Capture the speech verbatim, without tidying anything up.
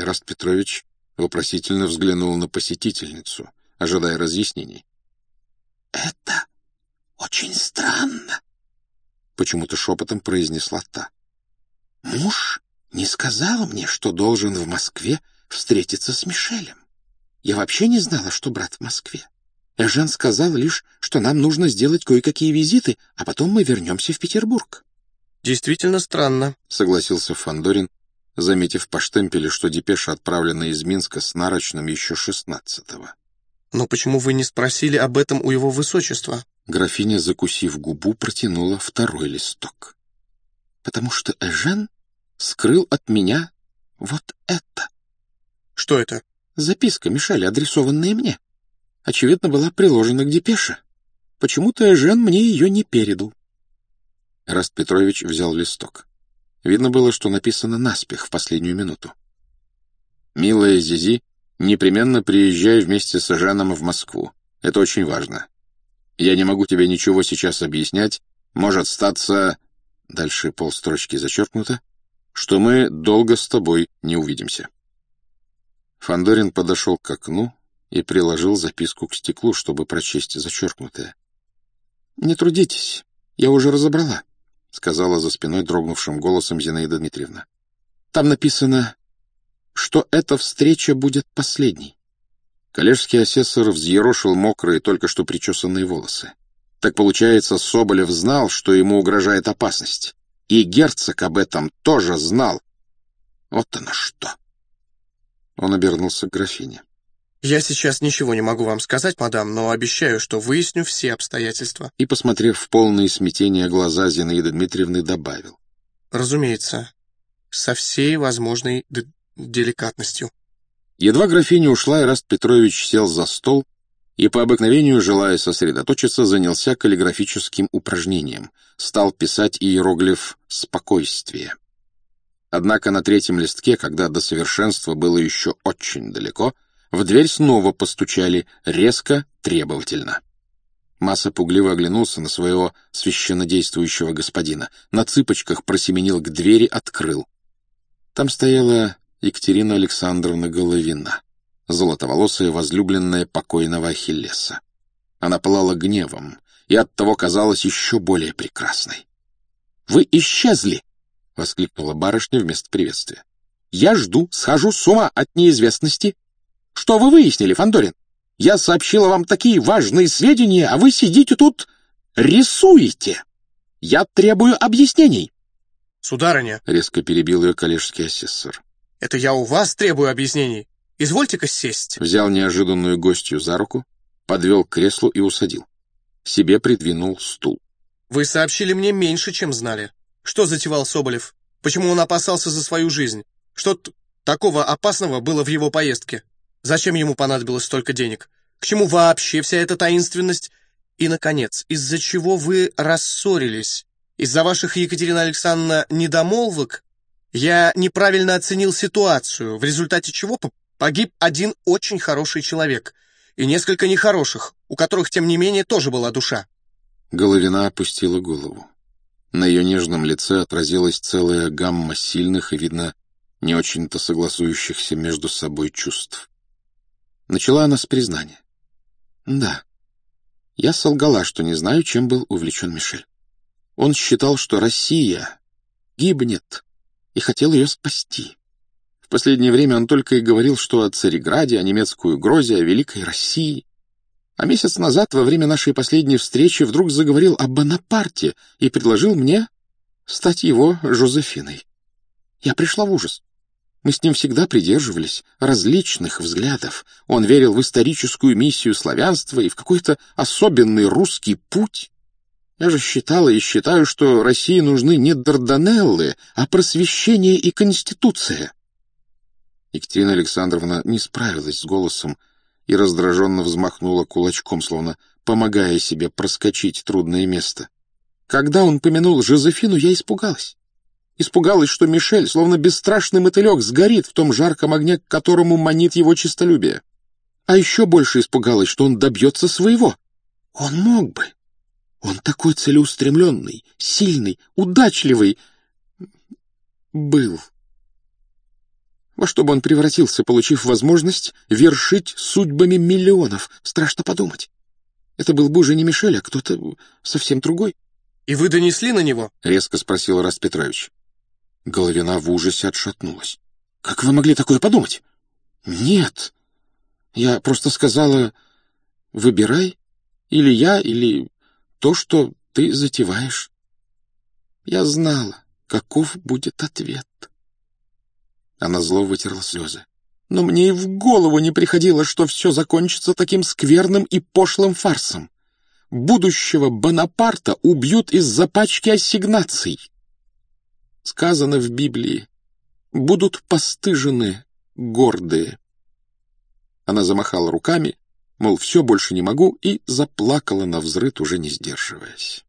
Эраст Петрович вопросительно взглянул на посетительницу, ожидая разъяснений. «Это очень странно», — почему-то шепотом произнесла та. «Муж не сказал мне, что должен в Москве встретиться с Мишелем. Я вообще не знала, что брат в Москве. Эжен сказал лишь, что нам нужно сделать кое-какие визиты, а потом мы вернемся в Петербург». «Действительно странно», — согласился Фандорин, заметив по штемпелю, что депеша отправлена из Минска с нарочным еще шестнадцатого. «Но почему вы не спросили об этом у его высочества?» Графиня, закусив губу, протянула второй листок. «Потому что Эжен скрыл от меня вот это». «Что это?» «Записка Мишеля, адресованная мне. Очевидно, была приложена к депеше. Почему-то Эжен мне ее не передал». Эраст Петрович взял листок. Видно было, что написано наспех в последнюю минуту. «Милая Зизи, непременно приезжай вместе с Эженом в Москву. Это очень важно. Я не могу тебе ничего сейчас объяснять. Может статься...» Дальше полстрочки зачеркнуто, что мы долго с тобой не увидимся. Фандорин подошел к окну и приложил записку к стеклу, чтобы прочесть зачеркнутое. «Не трудитесь, я уже разобрала», — сказала за спиной дрогнувшим голосом Зинаида Дмитриевна. «Там написано, что эта встреча будет последней». Коллежский асессор взъерошил мокрые, только что причесанные волосы. Так получается, Соболев знал, что ему угрожает опасность. И герцог об этом тоже знал. Вот оно что. Он обернулся к графине. «Я сейчас ничего не могу вам сказать, мадам, но обещаю, что выясню все обстоятельства». И, посмотрев в полные смятения глаза Зинаиды Дмитриевны, добавил. «Разумеется, со всей возможной деликатностью». Едва графиня ушла, Эраст Петрович сел за стол и, по обыкновению, желая сосредоточиться, занялся каллиграфическим упражнением, стал писать иероглиф «спокойствие». Однако на третьем листке, когда до совершенства было еще очень далеко, в дверь снова постучали, резко, требовательно. Масса пугливо оглянулся на своего священнодействующего господина, на цыпочках просеменил к двери, открыл. Там стояла Екатерина Александровна Головина, золотоволосая возлюбленная покойного Ахиллеса. Она пылала гневом и оттого казалась еще более прекрасной. «Вы исчезли!» — воскликнула барышня вместо приветствия. «Я жду, схожу с ума от неизвестности. Что вы выяснили, Фандорин? Я сообщила вам такие важные сведения, а вы сидите тут, рисуете. Я требую объяснений». «Сударыня», — резко перебил ее коллежский асессор. «это я у вас требую объяснений. Извольте-ка сесть». Взял неожиданную гостью за руку, подвел к креслу и усадил. Себе придвинул стул. «Вы сообщили мне меньше, чем знали. Что затевал Соболев? Почему он опасался за свою жизнь? Что такого опасного было в его поездке? Зачем ему понадобилось столько денег? К чему вообще вся эта таинственность? И, наконец, из-за чего вы рассорились? Из-за ваших, Екатерина Александровна, недомолвок? Я неправильно оценил ситуацию, в результате чего погиб один очень хороший человек и несколько нехороших, у которых, тем не менее, тоже была душа». Головина опустила голову. На ее нежном лице отразилась целая гамма сильных и, видно, не очень-то согласующихся между собой чувств. Начала она с признания. «Да, я солгала, что не знаю, чем был увлечен Мишель. Он считал, что Россия гибнет, и хотел ее спасти. В последнее время он только и говорил, что о Цареграде, о немецкой угрозе, о великой России. А месяц назад, во время нашей последней встречи, вдруг заговорил о Бонапарте и предложил мне стать его Жозефиной. Я пришла в ужас. Мы с ним всегда придерживались различных взглядов. Он верил в историческую миссию славянства и в какой-то особенный русский путь. Я же считала и считаю, что России нужны не Дарданеллы, а просвещение и конституция». Екатерина Александровна не справилась с голосом и раздраженно взмахнула кулачком, словно помогая себе проскочить трудное место. Когда он помянул Жозефину, я испугалась. Испугалась, что Мишель, словно бесстрашный мотылек, сгорит в том жарком огне, к которому манит его честолюбие. А еще больше испугалась, что он добьется своего. Он мог бы. Он такой целеустремленный, сильный, удачливый был. Во что бы он превратился, получив возможность вершить судьбами миллионов? Страшно подумать. Это был бы уже не Мишель, а кто-то совсем другой. «И вы донесли на него?» — резко спросил Раст Петрович. Головина в ужасе отшатнулась. «Как вы могли такое подумать?» «Нет. Я просто сказала, выбирай, или я, или то, что ты затеваешь. Я знала, каков будет ответ». Она зло вытерла слезы. «Но мне и в голову не приходило, что все закончится таким скверным и пошлым фарсом. Будущего Бонапарта убьют из-за пачки ассигнаций. Сказано в Библии: будут постыжены гордые». Она замахала руками, мол, все больше не могу, и заплакала навзрыд, уже не сдерживаясь.